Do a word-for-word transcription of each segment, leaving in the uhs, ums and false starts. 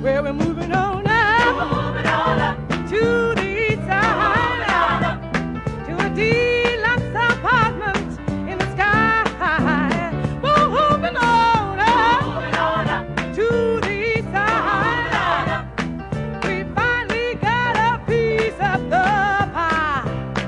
Well, we're moving on up, we're moving on up to the east side, to a deluxe apartment in the sky. We're moving on up, moving on up to the east side. We finally got a piece of the pie.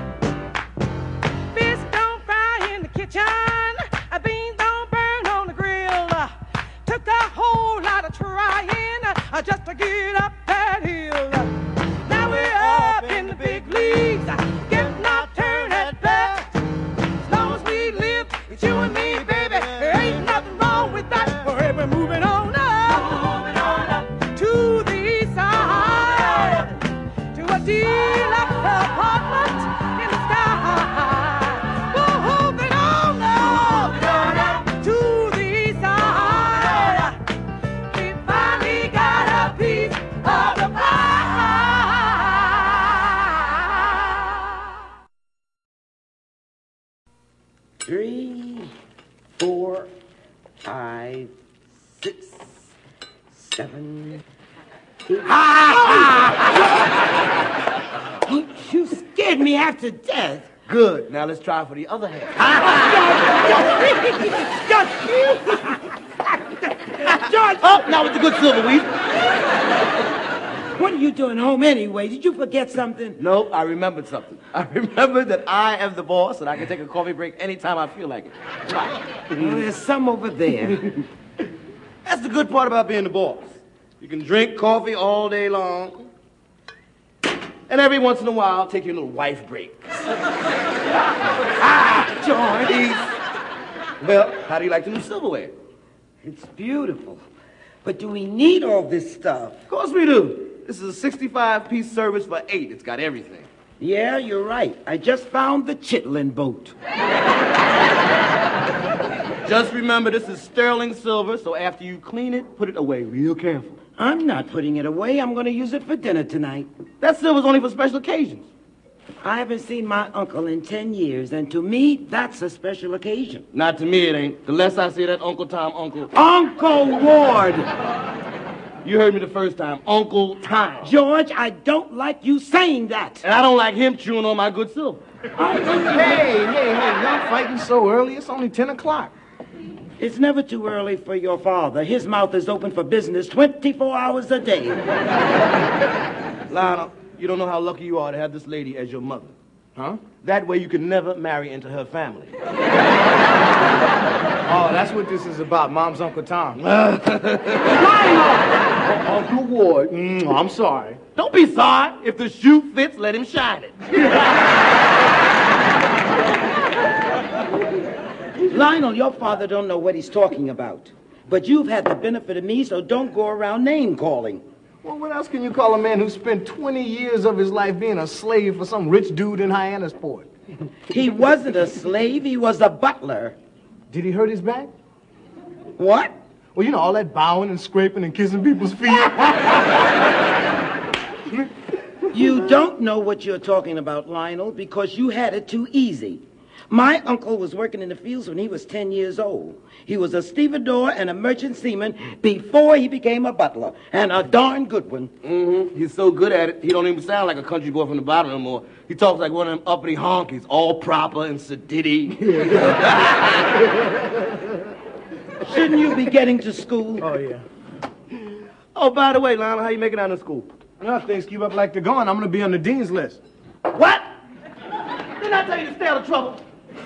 Fish don't fry in the kitchen, beans don't burn on the grill. Took a whole lot of trying just to get up that hill. Now we're up in the big leagues, getting our turn at bat. As long as we live, it's you and me, baby. There ain't nothing wrong with that. We're moving on up, moving on up to the east side, to a deluxe apartment in the sky. We're moving on up, moving on up to the east side. We finally got a piece of the pie. Three, four, five, six, seven, eight. you, you scared me half to death. Good. Now let's try for the other half. George! Oh, now with the good Silverweed. What are you doing home anyway? Did you forget something? No, I remembered something. I remembered that I am the boss and I can take a coffee break anytime I feel like it. Well, there's some over there. That's the good part about being the boss. You can drink coffee all day long, and every once in a while, take your little wife break. Ah, George! Well, how do you like the new silverware? It's beautiful. But do we need all this stuff? Of course we do. This is a sixty-five piece service for eight. It's got everything. Yeah, you're right. I just found the chitlin boat. Just remember, this is sterling silver, so after you clean it, put it away real careful. I'm not putting it away. I'm going to use it for dinner tonight. That silver's only for special occasions. I haven't seen my uncle in ten years, and to me, that's a special occasion. Not to me, it ain't. The less I see that Uncle Tom, Uncle... Uncle Ward! You heard me the first time. Uncle Tom. George, I don't like you saying that. And I don't like him chewing on my good silver. Hey, hey, hey, y'all fighting so early? It's only ten o'clock. It's never too early for your father. His mouth is open for business twenty-four hours a day. Lionel, you don't know how lucky you are to have this lady as your mother. Huh? That way you can never marry into her family. Oh, that's what this is about, Mom's Uncle Tom. Uncle Ward. Mm, I'm sorry. Don't be sorry. If the shoe fits, let him shine it. Lionel, your father don't know what he's talking about. But you've had the benefit of me, so don't go around name-calling. Well, what else can you call a man who spent twenty years of his life being a slave for some rich dude in Hyannisport? He wasn't a slave. He was a butler. Did he hurt his back? What? Well, you know, all that bowing and scraping and kissing people's feet. You don't know what you're talking about, Lionel, because you had it too easy. My uncle was working in the fields when he was ten years old. He was a stevedore and a merchant seaman before he became a butler, and a darn good one. Mm-hmm. He's so good at it, he don't even sound like a country boy from the bottom anymore. He talks like one of them uppity honkies, all proper and sedity. Shouldn't you be getting to school? Oh, yeah. Oh, by the way, Lionel, how you making out in school? Well, if things keep up like they're going, I'm going to be on the dean's list. What? Didn't I tell you to stay out of trouble?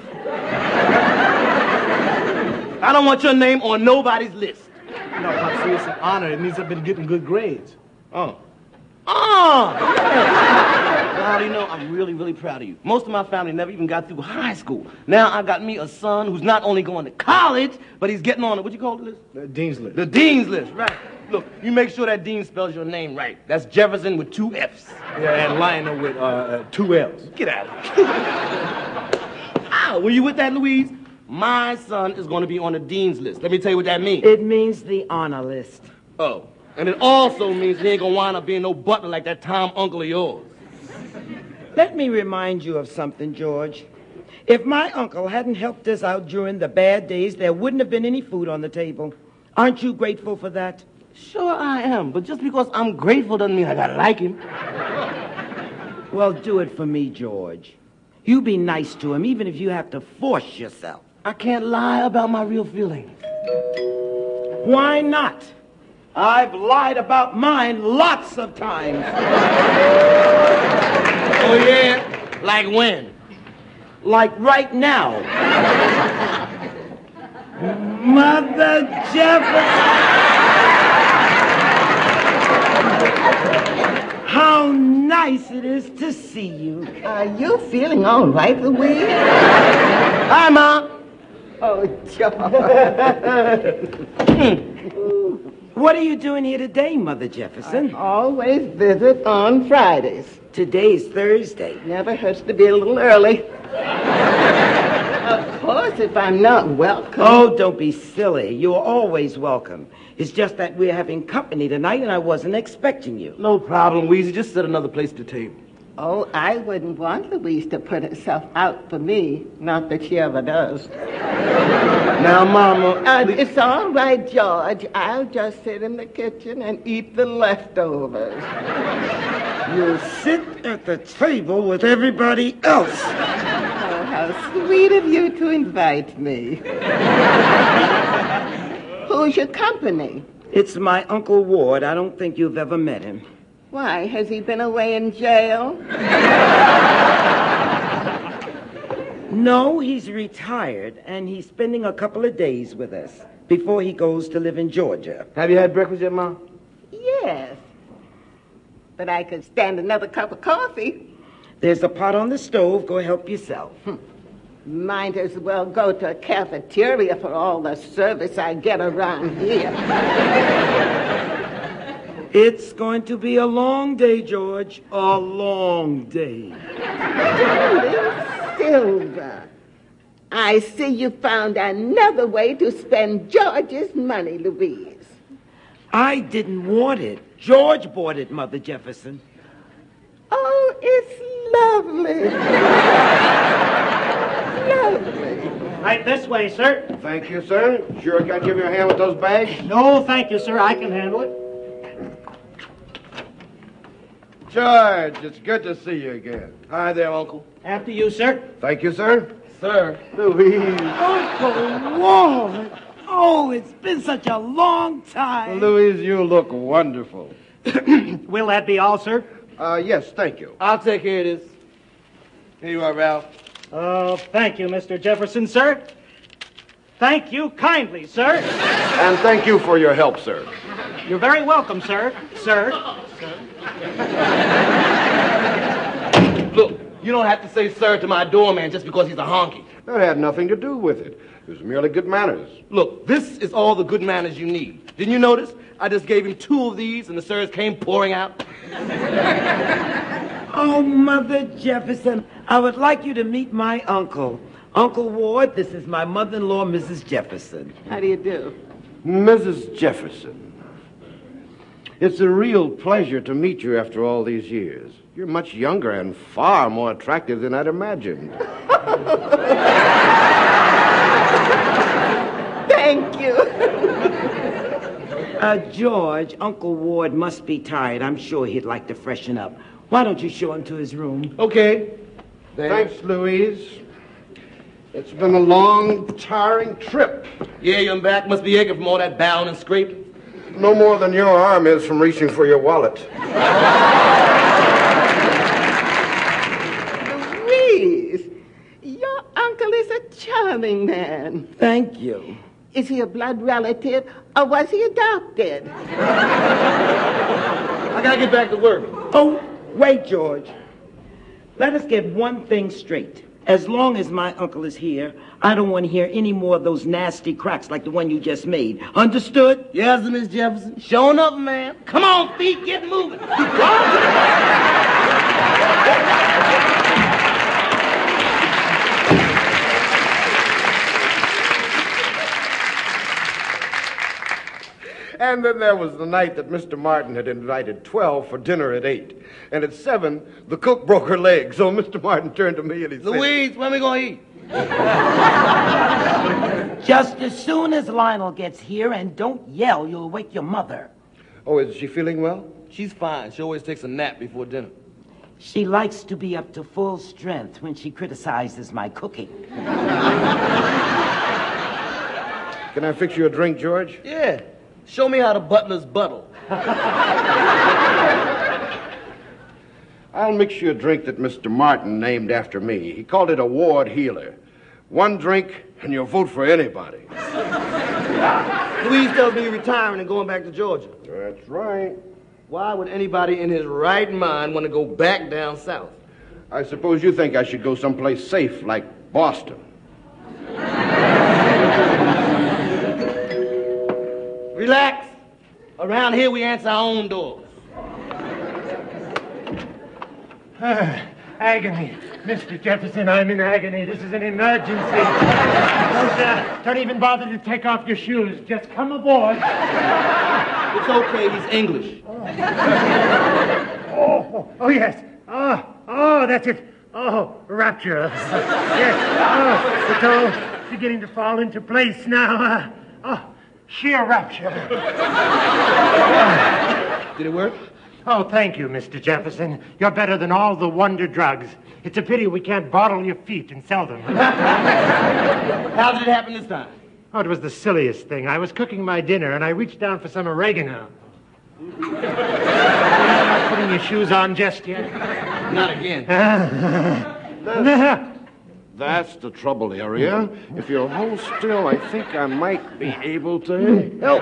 I don't want your name on nobody's list. No, Pop, see, it's an honor. It means I've been getting good grades. Oh. Oh! Well, how do you know? I'm really, really proud of you. Most of my family never even got through high school. Now I got me a son who's not only going to college, but he's getting on the, what you call the list? The dean's list. The dean's list, right. Look, you make sure that dean spells your name right. That's Jefferson with two F's. Yeah, and Lionel with uh, uh, two L's. Get out of here. Ah, were you with that, Louise? My son is going to be on the dean's list. Let me tell you what that means. It means the honor list. Oh. And it also means he ain't going to wind up being no butler like that Tom uncle of yours. Let me remind you of something, George. If my uncle hadn't helped us out during the bad days, there wouldn't have been any food on the table. Aren't you grateful for that? Sure I am, but just because I'm grateful doesn't mean I gotta like him. Well, do it for me, George. You be nice to him, even if you have to force yourself. I can't lie about my real feelings. Why not? I've lied about mine lots of times. Oh, yeah? Like when? Like right now. Mother Jefferson! How nice it is to see you. Are you feeling all right, Louise? Hi, Mom. Oh, George. What are you doing here today, Mother Jefferson? I always visit on Fridays. Today's Thursday. Never hurts to be a little early. Of course, if I'm not welcome. Oh, don't be silly. You're always welcome. It's just that we're having company tonight, and I wasn't expecting you. No problem, Weezy. Just set another place at the table. Oh, I wouldn't want Louise to put herself out for me. Not that she ever does. Now, Mama... Uh, it's all right, George. I'll just sit in the kitchen and eat the leftovers. You'll sit at the table with everybody else. Oh, how sweet of you to invite me. Who's your company? It's my Uncle Ward. I don't think you've ever met him. Why, has he been away in jail? No, he's retired, and he's spending a couple of days with us before he goes to live in Georgia. Have you had breakfast yet, Mom? Yes. But I could stand another cup of coffee. There's a pot on the stove. Go help yourself. Might as well go to a cafeteria for all the service I get around here. It's going to be a long day, George. A long day. Silver, I see you found another way to spend George's money, Louise. I didn't want it. George bought it, Mother Jefferson. Oh, it's lovely. Lovely. Right this way, sir. Thank you, sir. Sure can I give you a hand with those bags? No, thank you, sir. I can handle it. George, it's good to see you again. Hi there, Uncle. After you, sir. Thank you, sir. Sir. Louise. Uncle Ward! Oh, it's been such a long time. Louise, you look wonderful. Will that be all, sir? Uh, yes, thank you. I'll take care of this. Here you are, Ralph. Oh, thank you, Mister Jefferson, sir. Thank you kindly, sir. And thank you for your help, sir. You're very welcome, sir. Sir. Look, you don't have to say sir to my doorman just because he's a honky. That had nothing to do with it. It was merely good manners. Look, this is all the good manners you need. Didn't you notice? I just gave him two of these and the sirs came pouring out. Oh, Mother Jefferson, I would like you to meet my uncle. Uncle Ward, this is my mother-in-law, Missus Jefferson. How do you do? Missus Jefferson, it's a real pleasure to meet you after all these years. You're much younger and far more attractive than I'd imagined. Thank you. Uh, George, Uncle Ward must be tired. I'm sure he'd like to freshen up. Why don't you show him to his room? Okay. There. Thanks, Louise. It's been a long, tiring trip. Yeah, your back must be aching from all that bowing and scraping. No more than your arm is from reaching for your wallet. Louise, your uncle is a charming man. Thank you. Is he a blood relative or was he adopted? I gotta get back to work. Oh, wait, George. Let us get one thing straight. As long as my uncle is here, I don't want to hear any more of those nasty cracks like the one you just made. Understood? Yes, Miss Jefferson. Showing up, man. Come on, feet, get moving. And then there was the night that Mister Martin had invited twelve for dinner at eight. And at seven, the cook broke her leg. So Mister Martin turned to me and he said, Louise, when we gonna eat? Just as soon as Lionel gets here, and don't yell, you'll wake your mother. Oh, is she feeling well? She's fine. She always takes a nap before dinner. She likes to be up to full strength when she criticizes my cooking. Can I fix you a drink, George? Yeah. Show me how the butler's buttle. I'll mix you a drink that Mister Martin named after me. He called it a ward healer. One drink, and you'll vote for anybody. Louise tells me you're retiring and going back to Georgia. That's right. Why would anybody in his right mind want to go back down south? I suppose you think I should go someplace safe, like Boston. Relax. Around here, we answer our own doors. Uh, agony. Mister Jefferson, I'm in agony. This is an emergency. Don't, uh, don't even bother to take off your shoes. Just come aboard. It's okay. He's English. Oh, oh, oh yes. Oh, oh, that's it. Oh, rapture. Yes. Oh, it's all beginning to fall into place now. Uh, oh, sheer rapture. Did it work? Oh, thank you, Mister Jefferson. You're better than all the wonder drugs. It's a pity we can't bottle your feet and sell them. How did it happen this time? Oh, it was the silliest thing. I was cooking my dinner, and I reached down for some oregano. You're not putting your shoes on just yet? Not again. That's the trouble area. If you'll hold still, I think I might be able to help.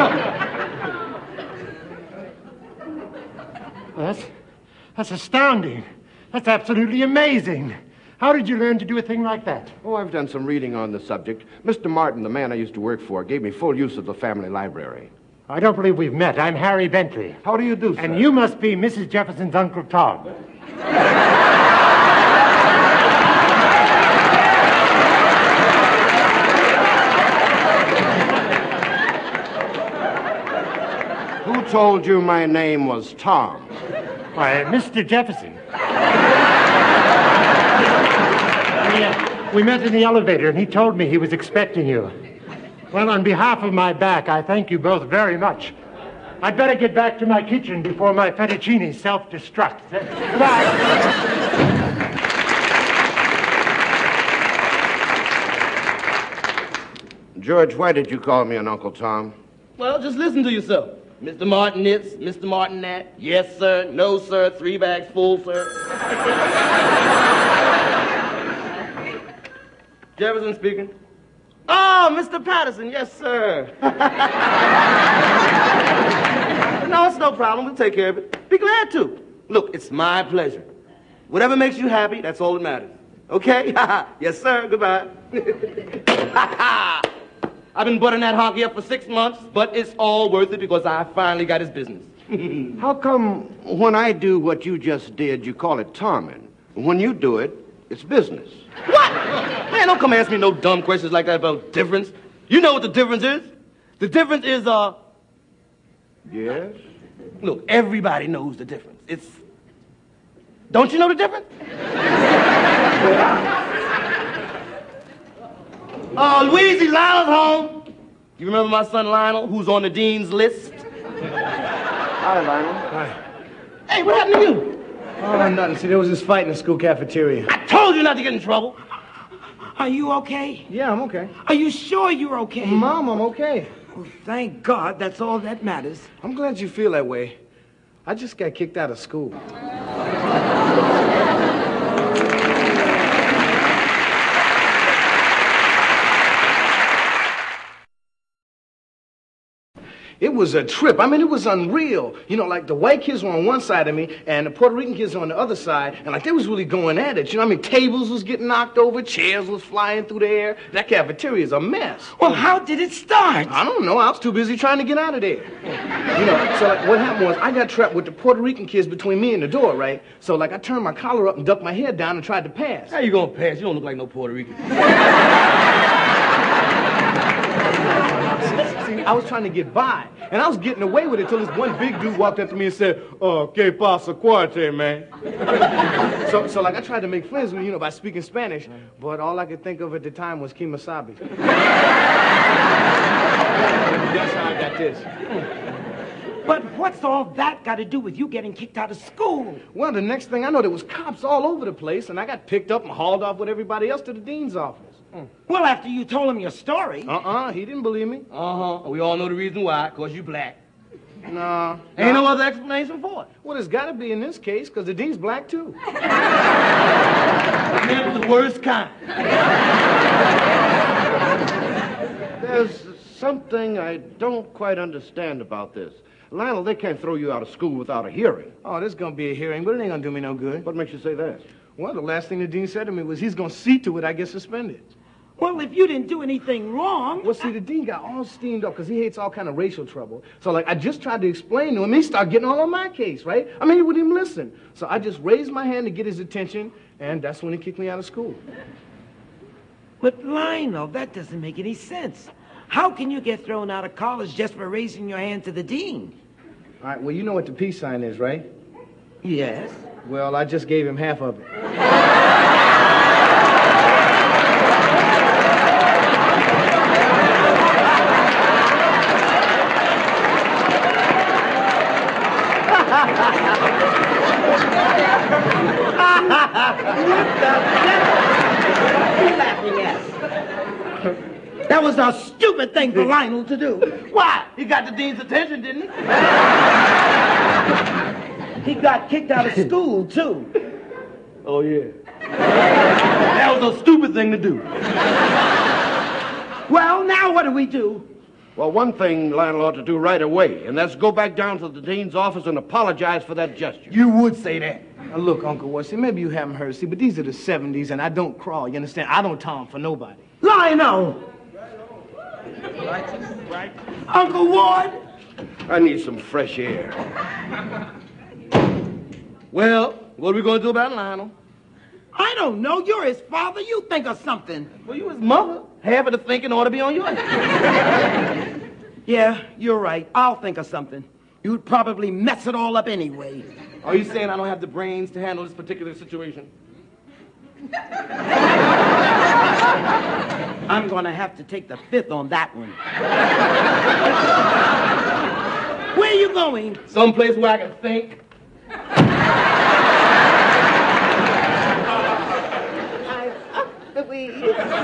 Well, that's, that's astounding. That's absolutely amazing. How did you learn to do a thing like that? Oh, I've done some reading on the subject. Mister Martin, the man I used to work for, gave me full use of the family library. I don't believe we've met. I'm Harry Bentley. How do you do, sir? And you must be Missus Jefferson's Uncle Tom. Who told you my name was Tom? Why, Mister Jefferson. we, uh, we met in the elevator, and he told me he was expecting you. Well, on behalf of my back, I thank you both very much. I'd better get back to my kitchen before my fettuccine self-destructs. Goodbye. George, why did you call me an Uncle Tom? Well, just listen to yourself. Mister Martin this, Mister Martin that. Yes, sir. No, sir. Three bags full, sir. Jefferson speaking. Oh, Mister Patterson. Yes, sir. No, it's no problem. We'll take care of it. Be glad to. Look, it's my pleasure. Whatever makes you happy, that's all that matters. Okay? Yes, sir. Goodbye. I've been buttering that honky up for six months, but it's all worth it because I finally got his business. How come when I do what you just did, you call it Tommen? When you do it, it's business. What? Man, don't come ask me no dumb questions like that about difference. You know what the difference is? The difference is, uh... Yes? Look, everybody knows the difference. It's... Don't you know the difference? Uh, Louise, Lionel's home. You remember my son Lionel, who's on the dean's list? Hi, Lionel. Hi. Hey, what happened to you? Oh, nothing. See, there was this fight in the school cafeteria. I told you not to get in trouble. Are you okay? Yeah, I'm okay. Are you sure you're okay? Mom, I'm okay. Well, thank God. That's all that matters. I'm glad you feel that way. I just got kicked out of school. It was a trip. I mean, it was unreal. You know, like the white kids were on one side of me and the Puerto Rican kids on the other side, and like they was really going at it. You know what I mean? Tables was getting knocked over, chairs was flying through the air. That cafeteria is a mess. Well, how did it start? I don't know. I was too busy trying to get out of there. You know, so like what happened was I got trapped with the Puerto Rican kids between me and the door, right? So like I turned my collar up and ducked my head down and tried to pass. How you gonna pass? You don't look like no Puerto Rican. See, I was trying to get by, and I was getting away with it until this one big dude walked up to me and said, "Oh, que pasa, cuarte, man." so, so like I tried to make friends with you know by speaking Spanish, but all I could think of at the time was Kimasabi. That's how I got this. But what's all that got to do with you getting kicked out of school? Well, the next thing I know, there was cops all over the place, and I got picked up and hauled off with everybody else to the dean's office. Mm. Well, after you told him your story. Uh-uh, he didn't believe me. Uh-huh. We all know the reason why, because you black. Nah. Ain't nah. no other explanation for it. Well, there's got to be in this case, because the dean's black, too. Man, the worst kind. There's something I don't quite understand about this. Lionel, they can't throw you out of school without a hearing. Oh, there's going to be a hearing, but it ain't going to do me no good. What makes you say that? Well, the last thing the dean said to me was he's going to see to it I get suspended. Well, if you didn't do anything wrong... Well, see, the dean got all steamed up because he hates all kind of racial trouble. So, like, I just tried to explain to him. He started getting all on my case, right? I mean, he wouldn't even listen. So I just raised my hand to get his attention, and that's when he kicked me out of school. But, Lionel, that doesn't make any sense. How can you get thrown out of college just for raising your hand to the dean? All right, well, you know what the peace sign is, right? Yes. Well, I just gave him half of it. That was a stupid thing for Lionel to do. Why? He got the dean's attention, didn't he? He got kicked out of school, too. Oh, yeah. That was a stupid thing to do. Well, now what do we do? Well, one thing Lionel ought to do right away, and that's go back down to the dean's office and apologize for that gesture. You would say that. Now, look, Uncle Wussy, maybe you haven't heard, see, but these are the seventies, and I don't crawl, you understand? I don't tom for nobody. Lionel! Right. Uncle Ward! I need some fresh air. Well, what are we going to do about Lionel? I don't know. You're his father. You think of something. Well, you his mother. Half of the thinking ought to be on your head. Yeah, you're right. I'll think of something. You'd probably mess it all up anyway. Are you saying I don't have the brains to handle this particular situation? I'm going to have to take the fifth on that one. Where are you going? Someplace where I can think. I'm up the weed.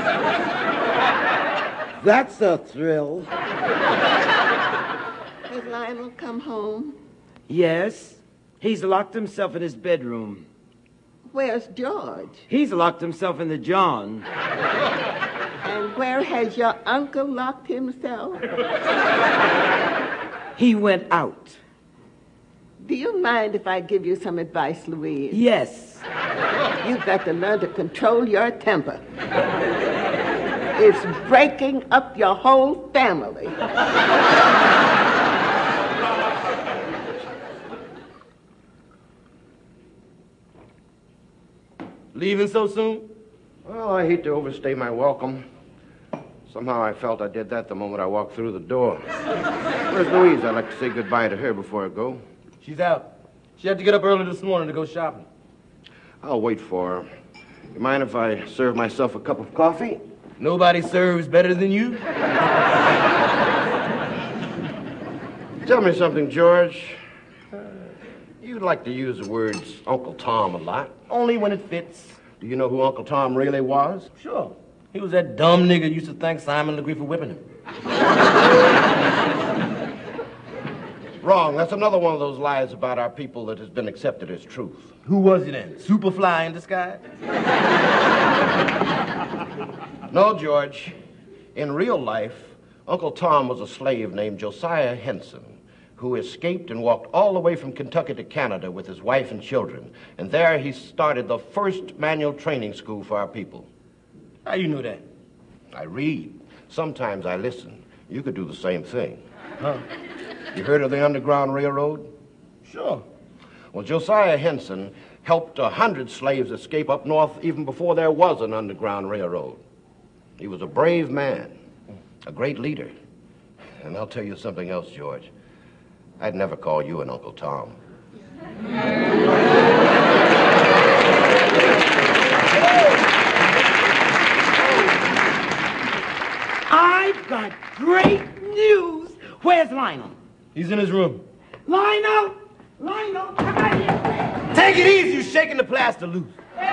That's a thrill. Has Lionel come home? Yes. He's locked himself in his bedroom. Where's George? He's locked himself in the John. And where has your uncle locked himself? He went out. Do you mind if I give you some advice, Louise? Yes. You've got to learn to control your temper. It's breaking up your whole family. Leaving so soon? Well, I hate to overstay my welcome. Somehow I felt I did that the moment I walked through the door. Where's Louise? I'd like to say goodbye to her before I go. She's out. She had to get up early this morning to go shopping. I'll wait for her. You mind if I serve myself a cup of coffee? Nobody serves better than you. Tell me something, George. Uh, you like to use the words Uncle Tom a lot. Only when it fits. Do you know who Uncle Tom really was? Sure. He was that dumb nigga who used to thank Simon Legree for whipping him. Wrong. That's another one of those lies about our people that has been accepted as truth. Who was he then? Superfly in disguise? No, George. In real life, Uncle Tom was a slave named Josiah Henson, who escaped and walked all the way from Kentucky to Canada with his wife and children. And there he started the first manual training school for our people. How you know that? I read. Sometimes I listen. You could do the same thing. Huh? You heard of the Underground Railroad? Sure. Well, Josiah Henson helped a hundred slaves escape up north even before there was an Underground Railroad. He was a brave man, a great leader. And I'll tell you something else, George. I'd never call you an Uncle Tom. I've got great news. Where's Lionel? He's in his room. Lionel! Lionel, come out here. Take it easy, you shaking the plaster loose.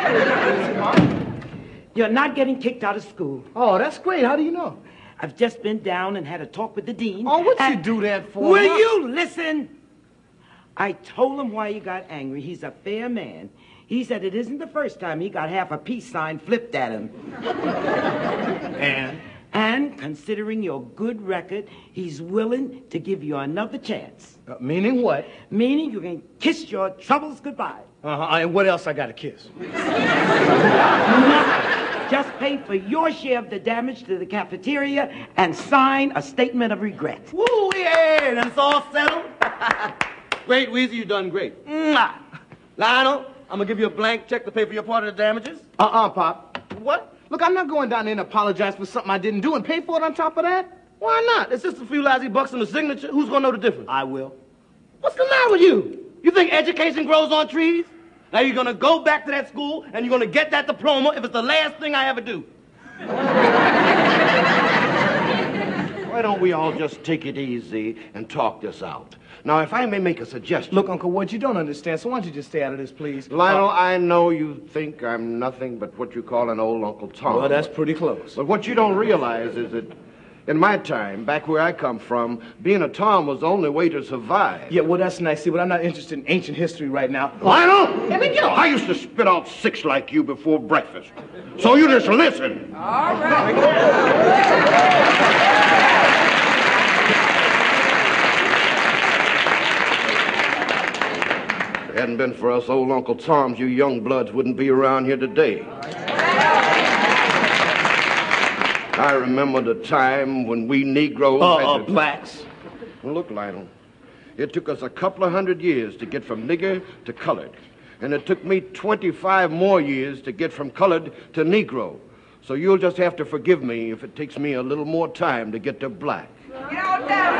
You're not getting kicked out of school. Oh, that's great. How do you know? I've just been down and had a talk with the dean. Oh, what'd and- you do that for? Will huh? you listen? I told him why you got angry. He's a fair man. He said it isn't the first time he got half a peace sign flipped at him. And? And considering your good record, he's willing to give you another chance. Uh, meaning what? Meaning you can kiss your troubles goodbye. Uh-huh. And what else I got to kiss? Nothing. Just pay for your share of the damage to the cafeteria and sign a statement of regret. Woo, yeah, that's all settled. Great, Weezy, you done great. Mwah. Lionel, I'm gonna give you a blank check to pay for your part of the damages. Uh-uh, Pop. What? Look, I'm not going down there and apologize for something I didn't do and pay for it on top of that. Why not? It's just a few lousy bucks in the signature. Who's gonna know the difference? I will. What's the matter with you? You think education grows on trees? Now you're gonna go back to that school and you're gonna get that diploma if it's the last thing I ever do. Why don't we all just take it easy and talk this out? Now, if I may make a suggestion. Look, Uncle Ward, you don't understand, so why don't you just stay out of this, please? Lionel, I know you think I'm nothing but what you call an old Uncle Tom. Well, that's pretty close. But what you don't realize is that in my time, back where I come from, being a Tom was the only way to survive. Yeah, well, that's nice, see, but I'm not interested in ancient history right now. Lionel, I mean, you know, I used to spit out six like you before breakfast. So you just listen. All right. If it hadn't been for us old Uncle Toms, you young bloods wouldn't be around here today. I remember the time when we Negroes Uh, had uh, to... blacks. Well, look, Lionel, it took us a couple of hundred years to get from nigger to colored. And it took me twenty-five more years to get from colored to Negro. So you'll just have to forgive me if it takes me a little more time to get to black. Get on down.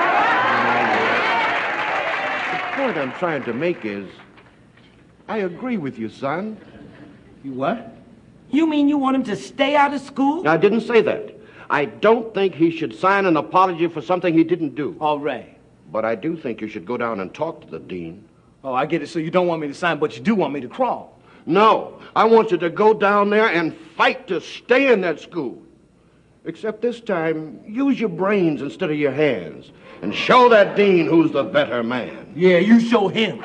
The point I'm trying to make is, I agree with you, son. You what? You mean you want him to stay out of school? I didn't say that. I don't think he should sign an apology for something he didn't do. All right. But I do think you should go down and talk to the dean. Oh, I get it. So you don't want me to sign, but you do want me to crawl. No, I want you to go down there and fight to stay in that school. Except this time, use your brains instead of your hands. And show that dean who's the better man. Yeah, you show him.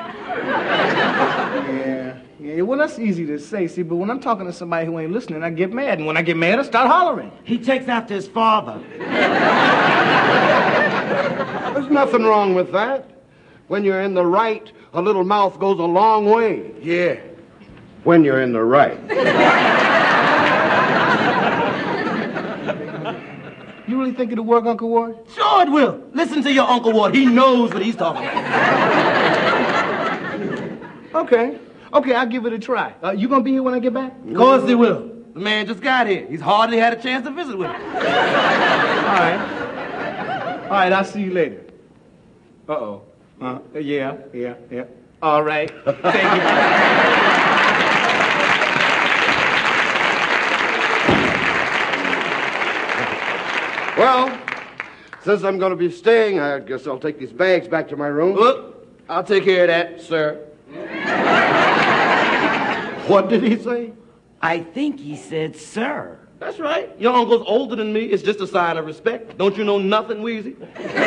Yeah. Yeah, well, that's easy to say, see, but when I'm talking to somebody who ain't listening, I get mad. And when I get mad, I start hollering. He takes after his father. There's nothing wrong with that. When you're in the right, a little mouth goes a long way. Yeah. When you're in the right. You really think it'll work, Uncle Ward? Sure it will. Listen to your Uncle Ward. He knows what he's talking about. Okay. Okay, I'll give it a try. Uh, you gonna be here when I get back? Of course he will. The man just got here. He's hardly had a chance to visit with him. All right. All right, I'll see you later. Uh-oh. Uh, yeah, yeah, yeah. All right. Thank you. Well, since I'm going to be staying, I guess I'll take these bags back to my room. Look, I'll take care of that, sir. What did he say? I think he said, sir. That's right. Your uncle's older than me. It's just a sign of respect. Don't you know nothing, Weezy?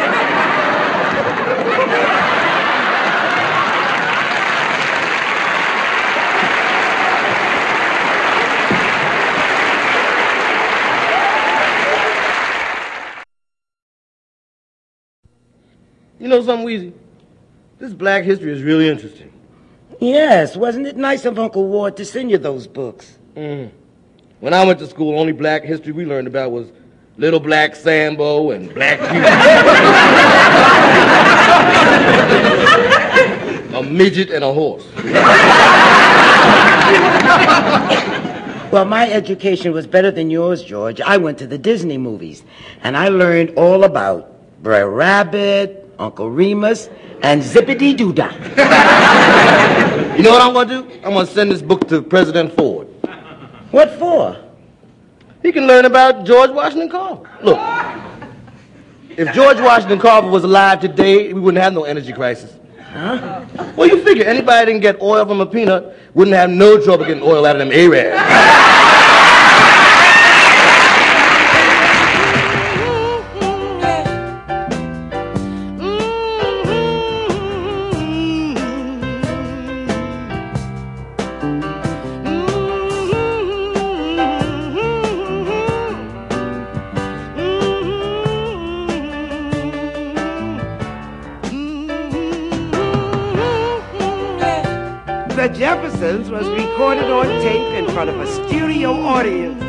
You know something, Weezy? This black history is really interesting. Yes, wasn't it nice of Uncle Ward to send you those books? Mm. When I went to school, only black history we learned about was Little Black Sambo and Black Beauty. A midget and a horse. Well, my education was better than yours, George. I went to the Disney movies, and I learned all about Brer Rabbit, Uncle Remus, and Zippity-Doo-Dah. You know what I'm going to do? I'm going to send this book to President Ford. What for? He can learn about George Washington Carver. Look, if George Washington Carver was alive today, we wouldn't have no energy crisis. Huh? Well, you figure anybody that didn't get oil from a peanut wouldn't have no trouble getting oil out of them Arabs. The Jeffersons was recorded on tape in front of a studio audience.